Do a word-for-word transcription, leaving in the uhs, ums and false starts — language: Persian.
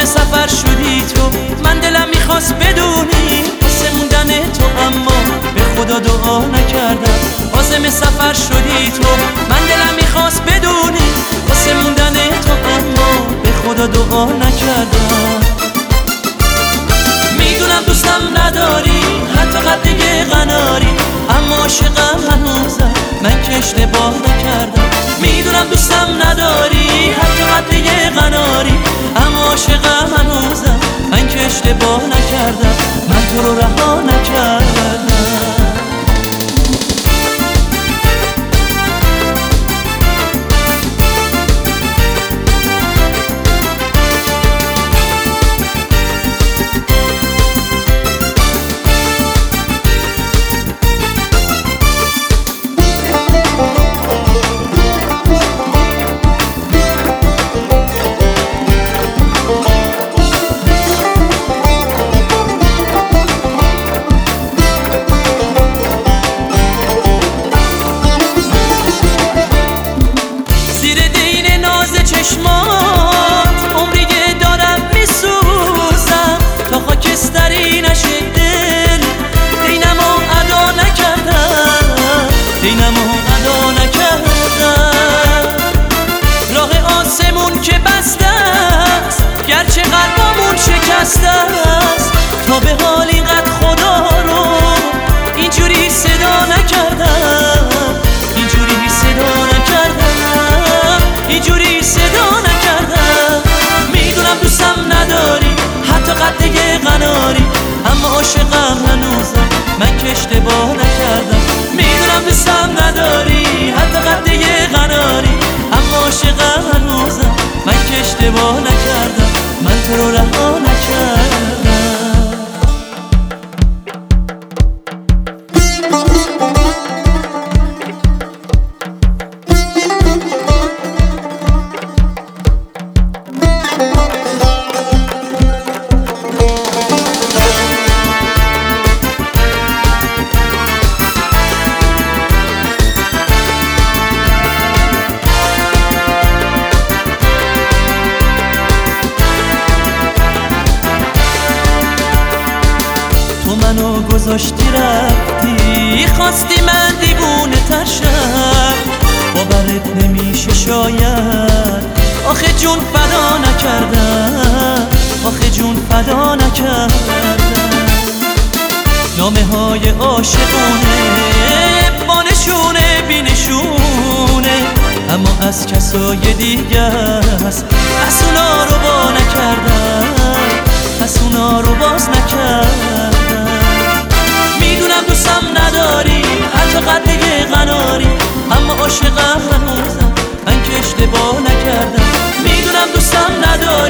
عازم سفر شدی تو، من دلم میخواست بدونی واسه موندن تو، اما به خدا دعا نکردم. عازم سفر شدی تو، من دلم میخواست بدونی واسه موندن تو، اما به خدا دعا نکردم. میدونم دوستم نداری حتی قطعه قناری، اما عاشقم هنوزم، من که اشتباه نکردم. میدونم دوستم نداری حتی قطعه قناری، اما عاشقم هنوزم، من که اشتباه نکردم. من تو رو رها نکردم. چشمات عمریه دارم میسوزم، تا خاکستری نشه دل دینمو ادا نکردم، دینمو ادا نکردم. راه آسمون که بسته است، گرچه قلبمون شکسته است، تا به حال اینقدر خدا رو اینجوری صدا نکردم، اینجوری صدا نکردم، اینجوری صدا نکردم. میدونم دوستم نداری حتی قطعه قناری، اما عاشقم هنوزم، من که اشتباه نکردم. میدونم دوستم نداری حتی قطعه قناری، اما عاشقم هنوزم، من که اشتباه نکردم. من تو رو رها نکردم. تو منو گذاشتی رفتی، خواستی من دیوونه تر شم، باورت نمیشه شاید، آخه جون فدا نکردم، آخه جون فدا نکردم. نامه های عاشقانه با نشونه بی نشونه، اما از کسای دیگه است، پس اونا رو با نکردم، پس اونا رو باز نکردم. میدونم دوستم نداری حتی قطعه قناری، اما عاشقم هنوزم، من که اشتباه نکردم. میدونم دوستم نداری